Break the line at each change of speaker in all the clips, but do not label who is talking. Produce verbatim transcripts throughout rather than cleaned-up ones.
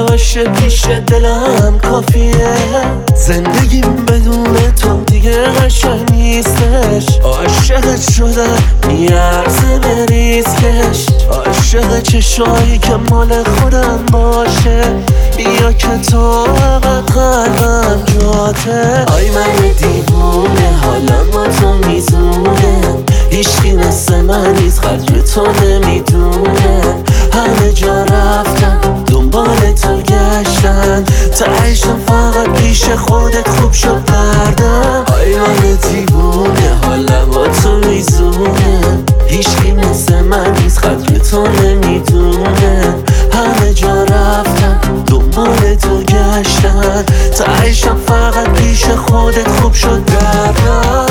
باشه پیش دلم کافیه. زندگیم بدون تو دیگه قشنگ نیستش. عاشقت شدم میارزه به ریسکش. عاشق چشایی که مال خودم باشه. بیا که تو فقط قلبم جاته. آی من دیوونه حالا با تو میزونه. هیچکی مثل من نیست قدر تو نمیدونه. همه جا رفتن دنبال تو گشتن. تهشم فقط پیش خودت خوب شد دردم. آی من دیوونه حالا با تو میزونه. هیچکی مثل من نیست قدر تو نمیدونه. همه جا رفتن دنبال تو گشتن. تهشم فقط پیش خودت خوب شد دردم.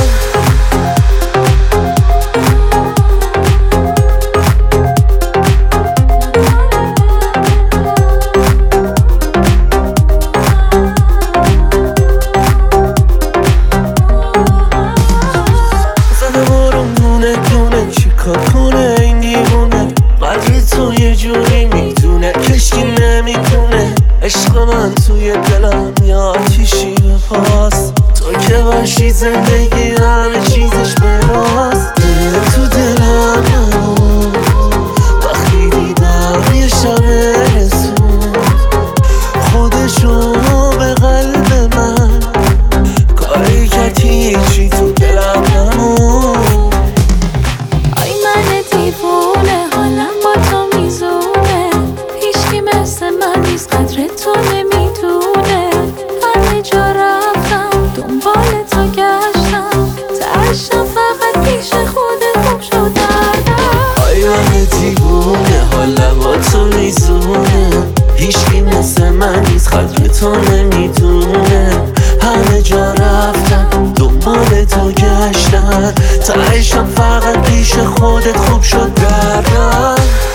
چیکار کنه این دیوونه. قدر تو یه جوری میدونه کشکی نمیتونه. عشق من توی دلم یه آتیشی به پاس. تو که باشی زندگی همه چیزش براست. دل تو دلم نمون وقتی دیدم یه شب رسون. خودشو به قلب من کاری کرد هیچی تو دلم نمون.
قدر تو نمیدونه. همه جا رفتم دنبال تو گشتم. تهشم فقط پیش خودت خوب شد دردم.
آی من دیوونه حالا با تو میزونه. هیچکی مثل من نیست قدر تو نمیدونه. همه جا رفتم دنبال تو گشتن. تهشم فقط پیش خودت خوب شد دردم.